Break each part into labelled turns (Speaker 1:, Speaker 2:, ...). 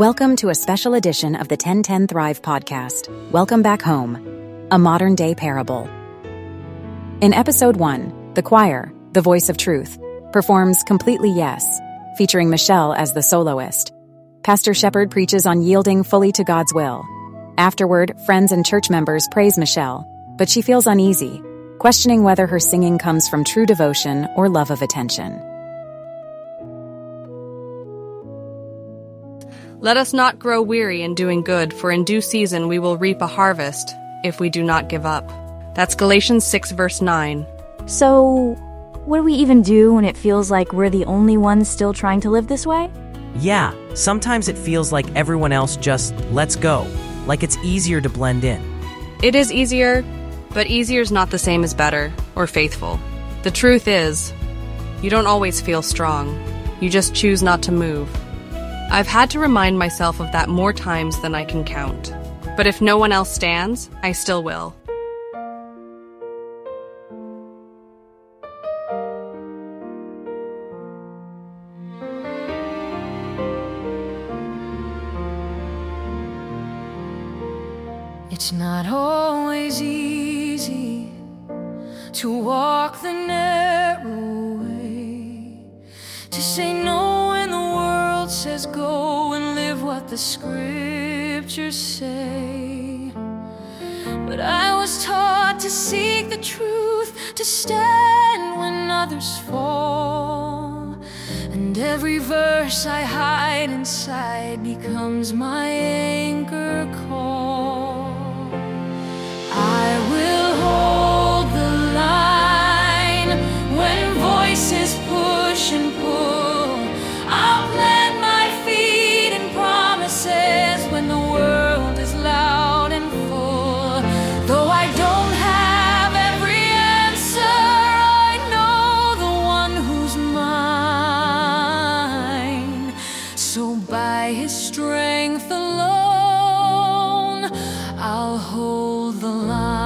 Speaker 1: Welcome to a special edition of the 1010 Thrive podcast, Welcome Back Home, a modern-day parable. In Episode 1, the choir, The Voice of Truth, performs Completely Yes, featuring Michelle as the soloist. Pastor Shepard preaches on yielding fully to God's will. Afterward, friends and church members praise Michelle, but she feels uneasy, questioning whether her singing comes from true devotion or love of attention.
Speaker 2: Let us not grow weary in doing good, for in due season we will reap a harvest, if we do not give up. That's Galatians 6 verse 9.
Speaker 3: So, what do we even do when it feels like we're the only ones still trying to live this way?
Speaker 4: Yeah, sometimes it feels like everyone else just lets go, like it's easier to blend in.
Speaker 2: It is easier, but easier is not the same as better or faithful. The truth is, you don't always feel strong. You just choose not to move. I've had to remind myself of that more times than I can count. But if no one else stands, I still will.
Speaker 5: It's not always easy to walk the narrow way, to say no when the world says go and live what the scriptures say. But I was taught to seek the truth, to stand when others fall, and every verse I hide inside becomes my anchor call. I will hold the line when voices push and pull. I'll plant my feet in promises when the world is loud and full. Though I don't have every answer, I know the one who's mine. So by his strength alone, I'll hold the line.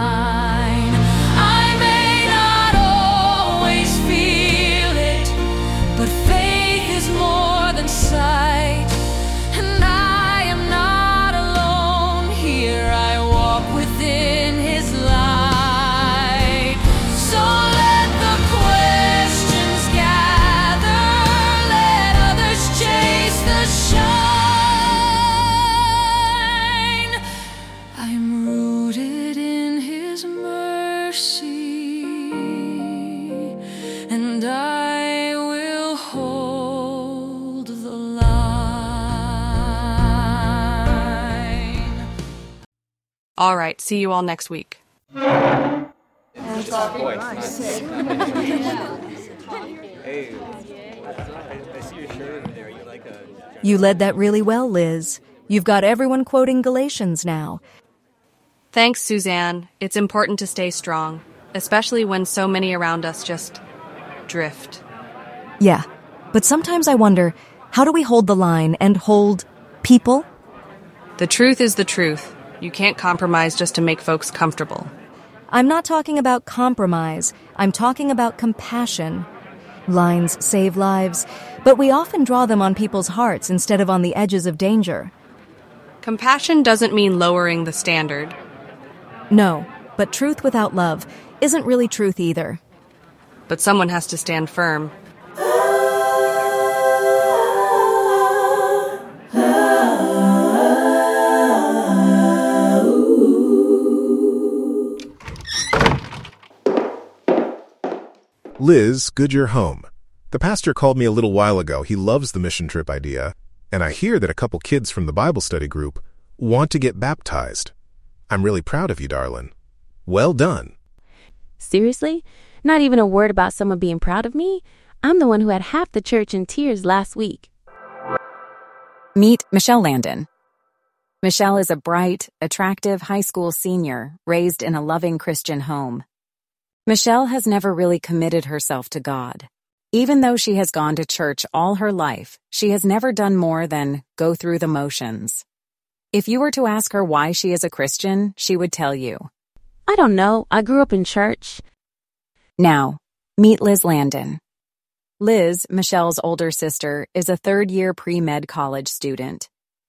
Speaker 5: I may not always feel it, but faith is more than sight. And I am not alone here, I walk within his light. So let the questions gather, let others chase the shine. I'm rooted in his mercy, and I will hold the line.
Speaker 2: All right, see you all next week.
Speaker 6: You led that really well, Liz. You've got everyone quoting Galatians now.
Speaker 2: Thanks, Suzanne. It's important to stay strong, especially when so many around us just drift.
Speaker 6: Yeah, but sometimes I wonder, how do we hold the line and hold people?
Speaker 2: The truth is the truth. You can't compromise just to make folks comfortable.
Speaker 6: I'm not talking about compromise. I'm talking about compassion. Lines save lives, but we often draw them on people's hearts instead of on the edges of danger.
Speaker 2: Compassion doesn't mean lowering the standard.
Speaker 6: No, but truth without love isn't really truth either.
Speaker 2: But someone has to stand firm.
Speaker 7: Liz, good you're home. The pastor called me a little while ago. He loves the mission trip idea, and I hear that a couple kids from the Bible study group want to get baptized. I'm really proud of you, darling. Well done.
Speaker 8: Seriously? Not even a word about someone being proud of me? I'm the one who had half the church in tears last week.
Speaker 1: Meet Michelle Landon. Michelle is a bright, attractive high school senior raised in a loving Christian home. Michelle has never really committed herself to God. Even though she has gone to church all her life, she has never done more than go through the motions. If you were to ask her why she is a Christian, she would tell you.
Speaker 8: I don't know. I grew up in church.
Speaker 1: Now, meet Liz Landon. Liz, Michelle's older sister, is a third-year pre-med college student.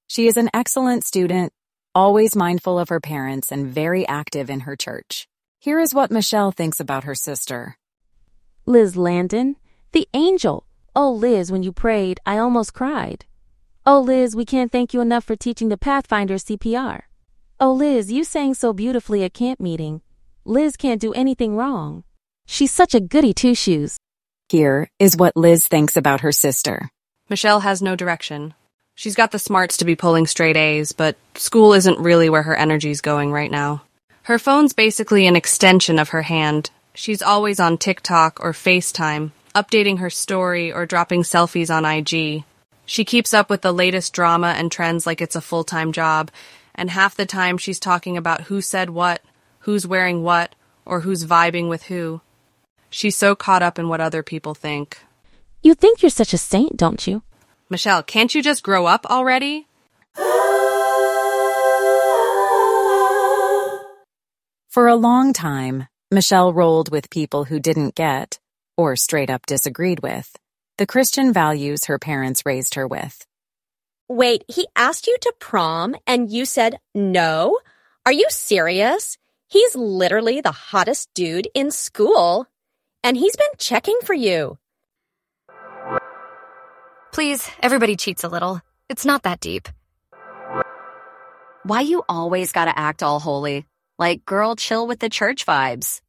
Speaker 1: She is an excellent student, always mindful of her parents and very active in her church. Here is what Michelle thinks about her sister.
Speaker 8: Liz Landon, the angel. Oh, Liz, when you prayed, I almost cried. Oh, Liz, we can't thank you enough for teaching the Pathfinders CPR. Oh, Liz, you sang so beautifully at camp meeting. Liz can't do anything wrong. She's such a goody two-shoes.
Speaker 1: Here is what Liz thinks about her sister.
Speaker 2: Michelle has no direction. She's got the smarts to be pulling straight A's, but school isn't really where her energy's going right now. Her phone's basically an extension of her hand. She's always on TikTok or FaceTime, updating her story or dropping selfies on IG. She keeps up with the latest drama and trends like it's a full-time job, and half the time she's talking about who said what, who's wearing what, or who's vibing with who. She's so caught up in what other people think.
Speaker 8: You think you're such a saint, don't you?
Speaker 2: Michelle, can't you just grow up already?
Speaker 1: For a long time, Michelle rolled with people who didn't get, or straight up disagreed with, the Christian values her parents raised her with.
Speaker 9: Wait, he asked you to prom and you said no? Are you serious? He's literally the hottest dude in school. And he's been checking for you.
Speaker 10: Please, everybody cheats a little. It's not that deep.
Speaker 11: Why you always gotta act all holy? Like, girl, chill with the church vibes.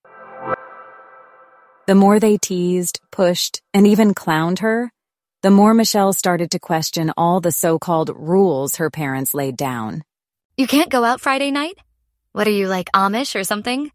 Speaker 1: The more they teased, pushed, and even clowned her, the more Michelle started to question all the so-called rules her parents laid down.
Speaker 10: You can't go out Friday night? What are you, like Amish or something?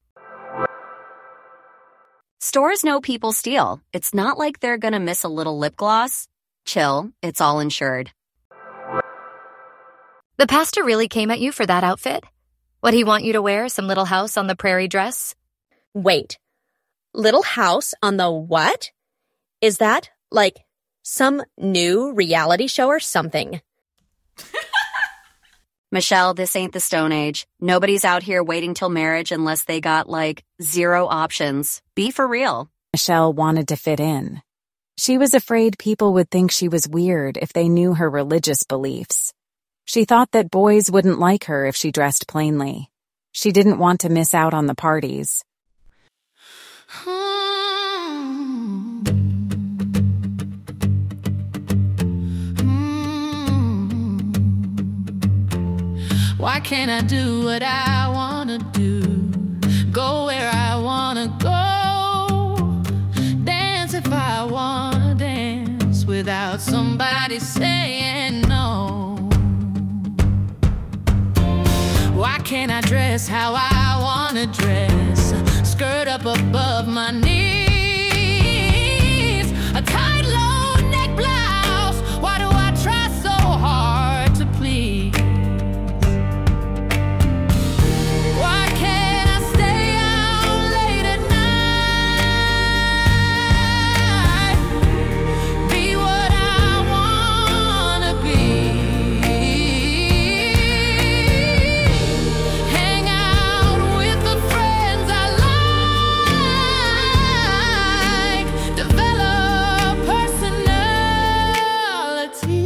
Speaker 11: Stores know people steal. It's not like they're gonna miss a little lip gloss. Chill, it's all insured.
Speaker 10: The pastor really came at you for that outfit? Would he want you to wear some Little House on the Prairie dress?
Speaker 9: Wait, Little House on the what? Is that, like, some new reality show or something?
Speaker 11: Michelle, this ain't the Stone Age. Nobody's out here waiting till marriage unless they got, like, 0 options. Be for real.
Speaker 1: Michelle wanted to fit in. She was afraid people would think she was weird if they knew her religious beliefs. She thought that boys wouldn't like her if she dressed plainly. She didn't want to miss out on the parties.
Speaker 5: Why can't I do what I wanna do? Go where I wanna go. Dance if I wanna dance without somebody saying no. Why can't I dress how I wanna dress? Skirt up above my knees. A tight low neck blouse. Why do I try so hard to please? Why can't I stay out late at night? Be what I wanna be. Hang out with the friends I like. Develop personality.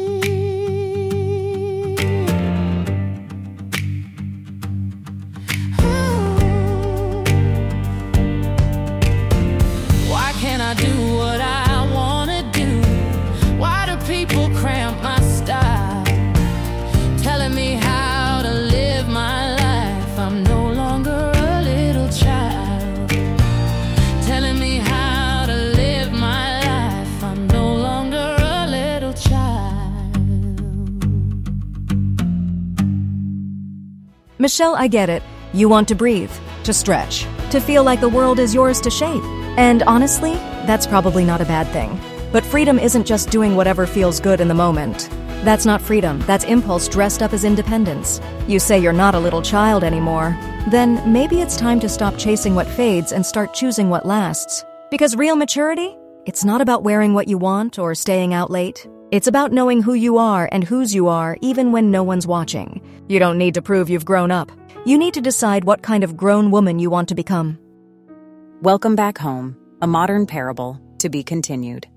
Speaker 5: Why can't I do what I wanna do? Why do people cramp my style? Telling me how to live my life. I'm no longer a little child. Telling me how to live my life. I'm no longer a little child.
Speaker 6: Michelle, I get it. You want to breathe, to stretch, to feel like the world is yours to shape. And honestly, that's probably not a bad thing. But freedom isn't just doing whatever feels good in the moment. That's not freedom, that's impulse dressed up as independence. You say you're not a little child anymore. Then maybe it's time to stop chasing what fades and start choosing what lasts. Because real maturity, it's not about wearing what you want or staying out late. It's about knowing who you are and whose you are even when no one's watching. You don't need to prove you've grown up. You need to decide what kind of grown woman you want to become.
Speaker 1: Welcome Back Home, a modern parable to be continued.